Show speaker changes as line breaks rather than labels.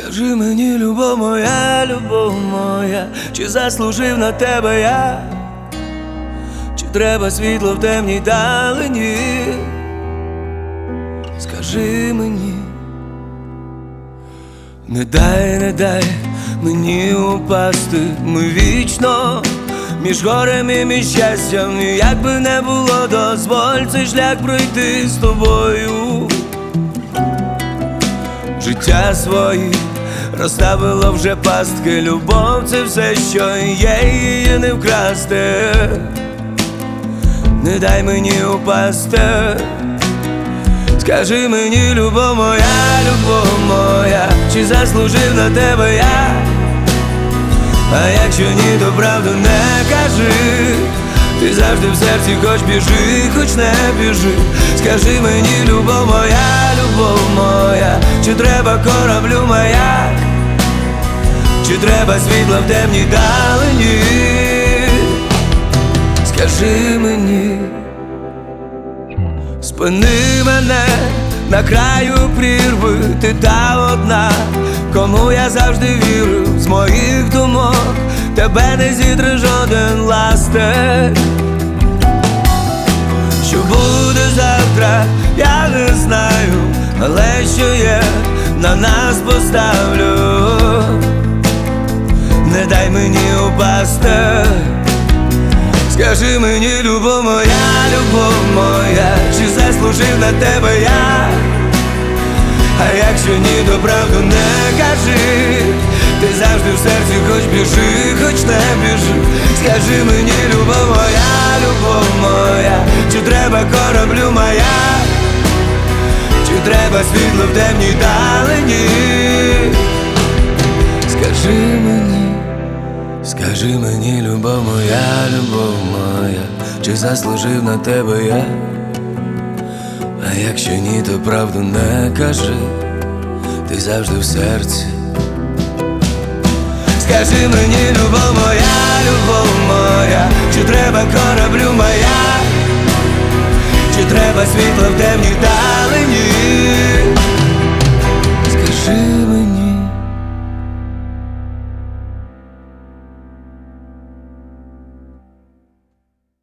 Скажи мені, любов моя, чи заслужив на тебе я, чи треба світло в темній далині? Скажи мені, не дай мені упасти. Ми вічно між горем і між щастям, і як би не було, дозволь цей шлях пройти з тобою. Життя своє розставило вже пастки. Любов — це все, що є, її не вкрасти. Не дай мені упасти. Скажи мені, любов моя, чи заслужив на тебе я? А якщо ні, то правду не кажи. Ти завжди в серці, хоч біжи, хоч не біжи. Скажи мені, любов моя, чи треба кораблю маяк, чи треба світла в темній далині? Скажи мені, спини мене на краю прірви. Ти та одна, кому я завжди вірив. З моїх думок тебе не зітре жоден ластик. Що буде завтра, я не знаю, але що є, на нас поставлю. Не дай мені упасти. Скажи мені, любов моя, чи заслужив на тебе я? А якщо ні, то правду не кажи. Ти завжди в серці, хоч біжи, хоч не біжи. Скажи мені, любов моя, чи треба кораблю маяк, чи треба світло в темній далині? Скажи мені, любов моя, чи заслужив на тебе я? А якщо ні, то правду не кажи. Ти завжди в серці. Скажи мені, любов моя, чи треба кораблю маяк, чи треба світло в темній далині?